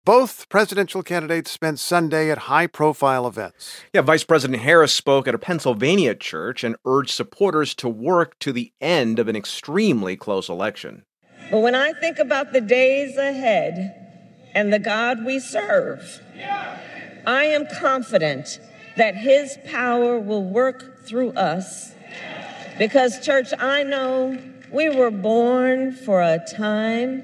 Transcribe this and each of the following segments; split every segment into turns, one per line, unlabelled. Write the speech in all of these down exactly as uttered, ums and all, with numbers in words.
Both presidential candidates spent Sunday at high-profile events.
Yeah, Vice President Harris spoke at a Pennsylvania church and urged supporters to work to the end of an extremely close election.
But when I think about the days ahead and the God we serve, I am confident that his power will work through us. Because, church, I know we were born for a time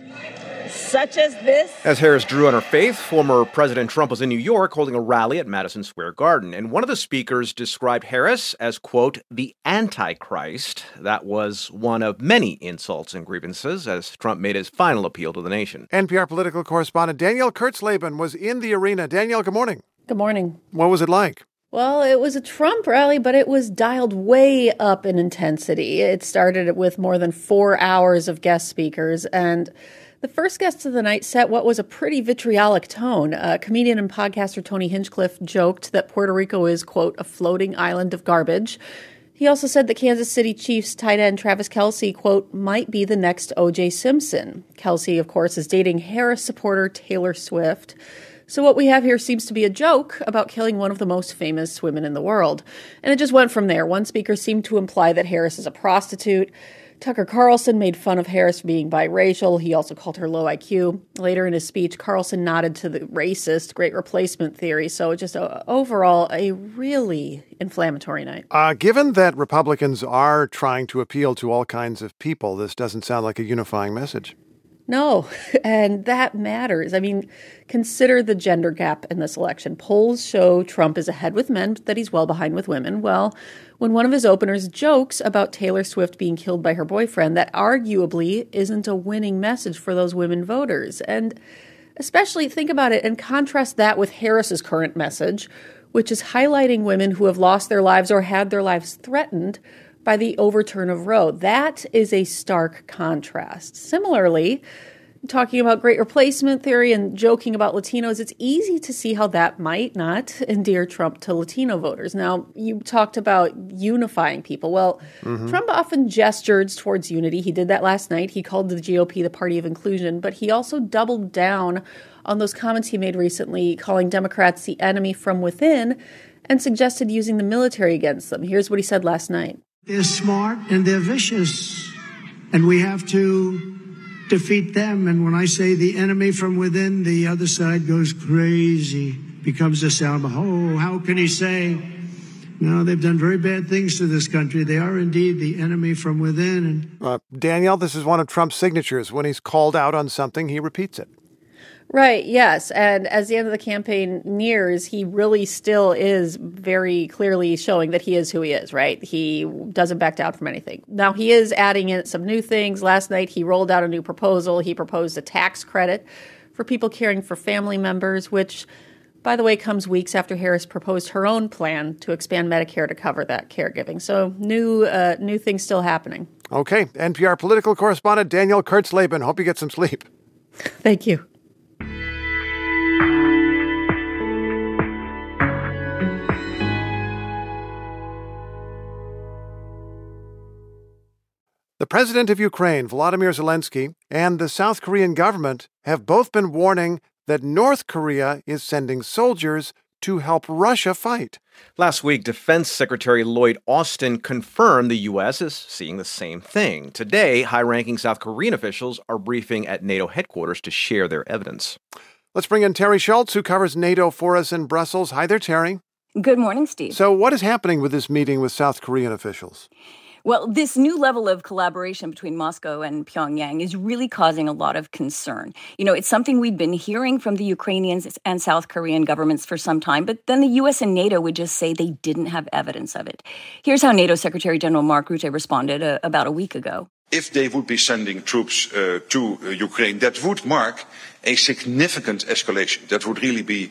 such as this.
As Harris drew on her faith, former President Trump was in New York holding a rally at Madison Square Garden. And one of the speakers described Harris as, quote, the Antichrist. That was one of many insults and grievances as Trump made his final appeal to the nation.
N P R political correspondent Danielle Kurtzleben was in the arena. Danielle, good morning.
Good morning.
What was it like?
Well, it was a Trump rally, but it was dialed way up in intensity. It started with more than four hours of guest speakers, and the first guest of the night set what was a pretty vitriolic tone. Uh, comedian and podcaster Tony Hinchcliffe joked that Puerto Rico is, quote, a floating island of garbage. He also said that Kansas City Chiefs tight end Travis Kelce, quote, might be the next O J Simpson. Kelce, of course, is dating Harris supporter Taylor Swift. So what we have here seems to be a joke about killing one of the most famous women in the world. And it just went from there. One speaker seemed to imply that Harris is a prostitute. Tucker Carlson made fun of Harris for being biracial. He also called her low I Q. Later in his speech, Carlson nodded to the racist great replacement theory. So just uh, overall, a really inflammatory night.
Uh, given that Republicans are trying to appeal to all kinds of people, this doesn't sound like a unifying message.
No, and that matters. I mean, consider the gender gap in this election. Polls show Trump is ahead with men, but that he's well behind with women. Well, when one of his openers jokes about Taylor Swift being killed by her boyfriend, that arguably isn't a winning message for those women voters. And especially think about it and contrast that with Harris's current message, which is highlighting women who have lost their lives or had their lives threatened by the overturn of Roe. That is a stark contrast. Similarly, talking about great replacement theory and joking about Latinos, it's easy to see how that might not endear Trump to Latino voters. Now, you talked about unifying people. Well, mm-hmm. Trump often gestured towards unity. He did that last night. He called the G O P the party of inclusion, but he also doubled down on those comments he made recently, calling Democrats the enemy from within, and suggested using the military against them. Here's what he said last night.
They're smart and they're vicious, and we have to defeat them. And when I say the enemy from within, the other side goes crazy, becomes a sound. Oh, how can he say? No, they've done very bad things to this country. They are indeed the enemy from within. And
uh, Danielle, this is one of Trump's signatures. When he's called out on something, he repeats it.
Right, yes. And as the end of the campaign nears, he really still is very clearly showing that he is who he is, right? He doesn't back down from anything. Now, he is adding in some new things. Last night, he rolled out a new proposal. He proposed a tax credit for people caring for family members, which, by the way, comes weeks after Harris proposed her own plan to expand Medicare to cover that caregiving. So new, uh, new things still happening.
Okay. N P R political correspondent Danielle Kurtzleben. Hope you get some sleep.
Thank you.
The president of Ukraine, Volodymyr Zelensky, and the South Korean government have both been warning that North Korea is sending soldiers to help Russia fight.
Last week, Defense Secretary Lloyd Austin confirmed the U S is seeing the same thing. Today, high-ranking South Korean officials are briefing at NATO headquarters to share their evidence.
Let's bring in Terry Schultz, who covers NATO for us in Brussels. Hi there, Terry.
Good morning, Steve.
So what is happening with this meeting with South Korean officials?
Well, this new level of collaboration between Moscow and Pyongyang is really causing a lot of concern. You know, it's something we'd been hearing from the Ukrainian and South Korean governments for some time, but then the U S and NATO would just say they didn't have evidence of it. Here's how NATO Secretary General Mark Rutte responded uh, about a week ago.
If they would be sending troops uh, to uh, Ukraine, that would mark a significant escalation. That would really be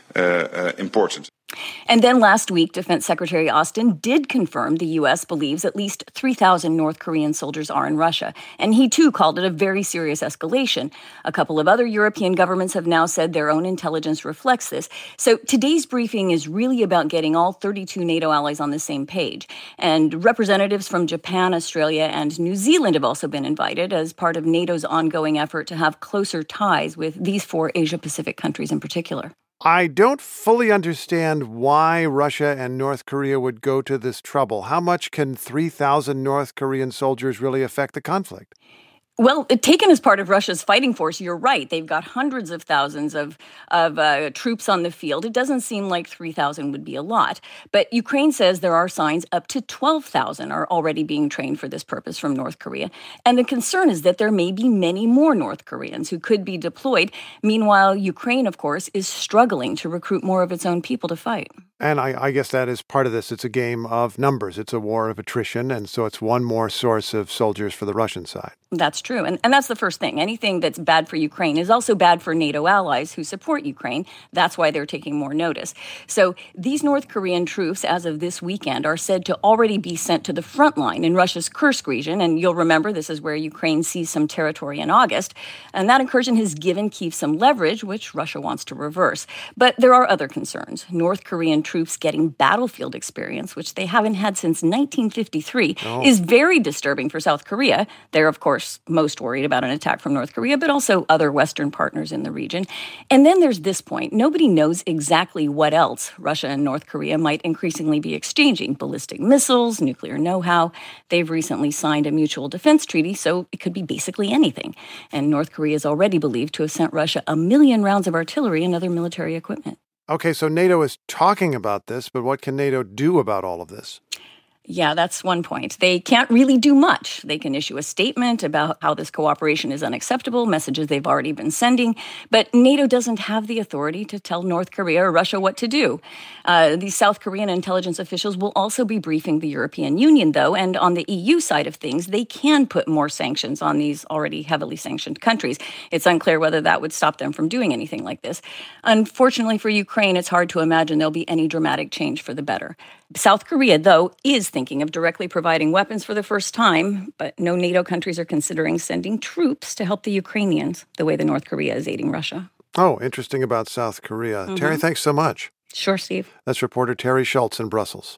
uh, uh, important.
And then last week, Defense Secretary Austin did confirm the U S believes at least three thousand North Korean soldiers are in Russia. And he, too, called it a very serious escalation. A couple of other European governments have now said their own intelligence reflects this. So today's briefing is really about getting all thirty-two NATO allies on the same page. And representatives from Japan, Australia, and New Zealand have also been invited as part of NATO's ongoing effort to have closer ties with these four Asia-Pacific countries in particular.
I don't fully understand why Russia and North Korea would go to this trouble. How much can three thousand North Korean soldiers really affect the conflict?
Well, taken as part of Russia's fighting force, you're right. They've got hundreds of thousands of, of uh, troops on the field. It doesn't seem like three thousand would be a lot. But Ukraine says there are signs up to twelve thousand are already being trained for this purpose from North Korea. And the concern is that there may be many more North Koreans who could be deployed. Meanwhile, Ukraine, of course, is struggling to recruit more of its own people to fight.
And I, I guess that is part of this. It's a game of numbers. It's a war of attrition. And so it's one more source of soldiers for the Russian side.
That's true. And, and that's the first thing. Anything that's bad for Ukraine is also bad for NATO allies who support Ukraine. That's why they're taking more notice. So these North Korean troops, as of this weekend, are said to already be sent to the front line in Russia's Kursk region. And you'll remember this is where Ukraine seized some territory in August. And that incursion has given Kyiv some leverage, which Russia wants to reverse. But there are other concerns. North Korean troops getting battlefield experience, which they haven't had since nineteen fifty-three, oh. is very disturbing for South Korea. They're, of course, most worried about an attack from North Korea, but also other Western partners in the region. And then there's this point. Nobody knows exactly what else Russia and North Korea might increasingly be exchanging. Ballistic missiles, nuclear know-how. They've recently signed a mutual defense treaty, so it could be basically anything. And North Korea is already believed to have sent Russia a million rounds of artillery and other military equipment.
Okay, so NATO is talking about this, but what can NATO do about all of this?
Yeah, that's one point. They can't really do much. They can issue a statement about how this cooperation is unacceptable, messages they've already been sending, but NATO doesn't have the authority to tell North Korea or Russia what to do. Uh, these South Korean intelligence officials will also be briefing the European Union, though, and on the E U side of things, they can put more sanctions on these already heavily sanctioned countries. It's unclear whether that would stop them from doing anything like this. Unfortunately for Ukraine, it's hard to imagine there'll be any dramatic change for the better. South Korea, though, is thinking of directly providing weapons for the first time, but no NATO countries are considering sending troops to help the Ukrainians the way the North Korea is aiding Russia.
Oh, interesting about South Korea. Mm-hmm. Terry, thanks so much.
Sure, Steve.
That's reporter Terry Schultz in Brussels.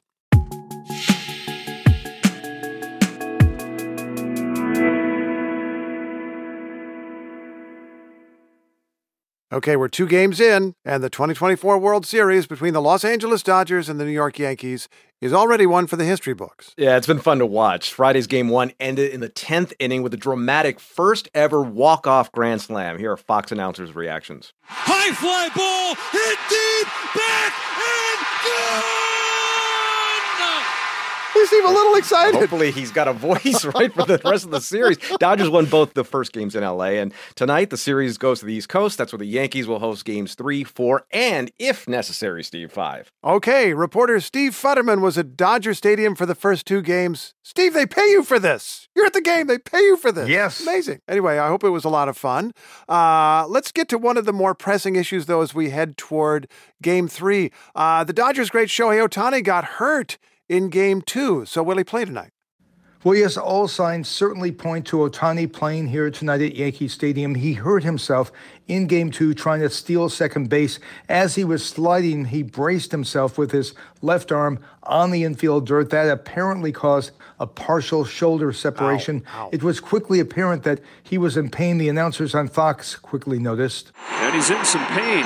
Okay, we're two games in, and the twenty twenty-four World Series between the Los Angeles Dodgers and the New York Yankees is already one for the history books.
Yeah, it's been fun to watch. Friday's game one ended in the tenth inning with a dramatic first-ever walk-off grand slam. Here are Fox announcers' reactions.
High fly ball, hit deep, back, and gone!
You seem a little excited.
Hopefully he's got a voice right for the rest of the series. Dodgers won both the first games in L A, and tonight the series goes to the East Coast. That's where the Yankees will host games three, four, and, if necessary, Steve, five.
Okay, reporter Steve Futterman was at Dodger Stadium for the first two games. Steve, they pay you for this. You're at the game. They pay you for this.
Yes.
Amazing. Anyway, I hope it was a lot of fun. Uh, let's get to one of the more pressing issues, though, as we head toward game three. Uh, the Dodgers' great Shohei Ohtani got hurt in game two. So will he play tonight?
Well, yes, all signs certainly point to Ohtani playing here tonight at Yankee Stadium. He hurt himself in game two trying to steal second base. As he was sliding, he braced himself with his left arm on the infield dirt. That apparently caused a partial shoulder separation.
Ow, ow.
It was quickly apparent that he was in pain. The announcers on Fox quickly noticed.
And he's in some pain.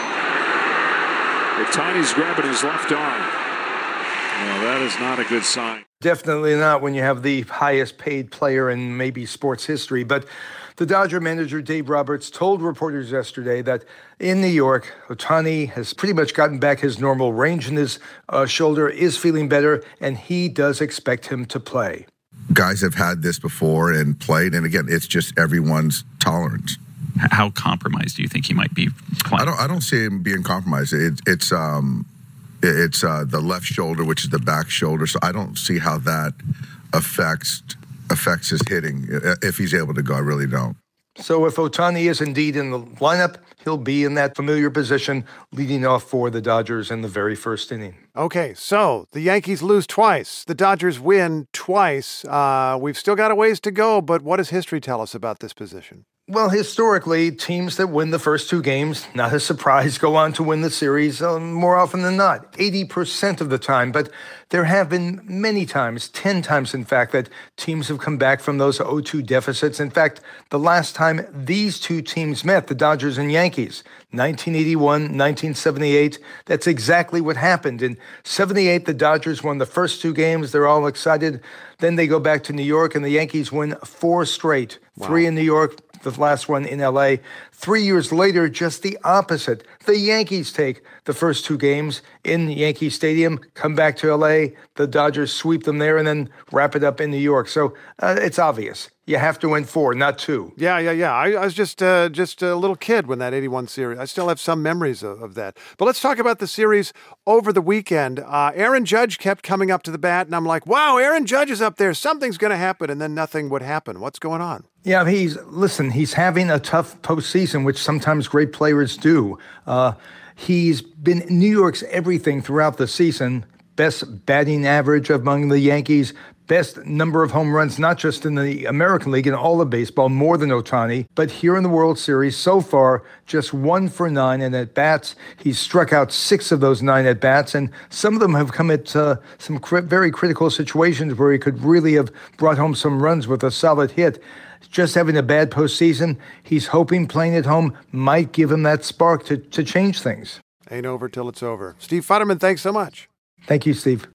Ohtani's grabbing his left arm. Well, that is not a good sign.
Definitely not when you have the highest paid player in maybe sports history. But the Dodger manager, Dave Roberts, told reporters yesterday that in New York, Ohtani has pretty much gotten back his normal range in his uh, shoulder, is feeling better, and he does expect him to play.
Guys have had this before and played, and again, it's just everyone's tolerance.
How compromised do you think he might be playing?
I don't, I don't see him being compromised. It, it's... um. It's uh, the left shoulder, which is the back shoulder, so I don't see how that affects affects his hitting. If he's able to go, I really don't.
So if Ohtani is indeed in the lineup, he'll be in that familiar position leading off for the Dodgers in the very first inning.
Okay, so the Yankees lose twice. The Dodgers win twice. Uh, we've still got a ways to go, but what does history tell us about this position?
Well, historically, teams that win the first two games, not a surprise, go on to win the series uh, more often than not, eighty percent of the time. But there have been many times, ten times in fact, that teams have come back from those oh two deficits. In fact, the last time these two teams met, the Dodgers and Yankees, nineteen eighty-one, nineteen seventy-eight, that's exactly what happened. In seventy-eight, the Dodgers won the first two games. They're all excited. Then they go back to New York, and the Yankees win four straight, wow. three in New York, the last one in L A. Three years later, just the opposite. The Yankees take the first two games in Yankee Stadium, come back to L A, the Dodgers sweep them there, and then wrap it up in New York. So uh, it's obvious. You have to win four, not two.
Yeah, yeah, yeah. I, I was just uh, just a little kid when that eighty-one series. I still have some memories of, of that. But let's talk about the series over the weekend. Uh, Aaron Judge kept coming up to the bat, and I'm like, wow, Aaron Judge is up there. Something's going to happen, and then nothing would happen. What's going on?
Yeah, he's, listen, he's having a tough postseason, which sometimes great players do. Uh, he's been New York's everything throughout the season. Best batting average among the Yankees, best number of home runs, not just in the American League, in all of baseball, more than Ohtani. But here in the World Series, so far, just one for nine. And at bats, he's struck out six of those nine at bats. And some of them have come at uh, some cri- very critical situations where he could really have brought home some runs with a solid hit. Just having a bad postseason, he's hoping playing at home might give him that spark to, to change things.
Ain't over till it's over. Steve Futterman, thanks so much.
Thank you, Steve.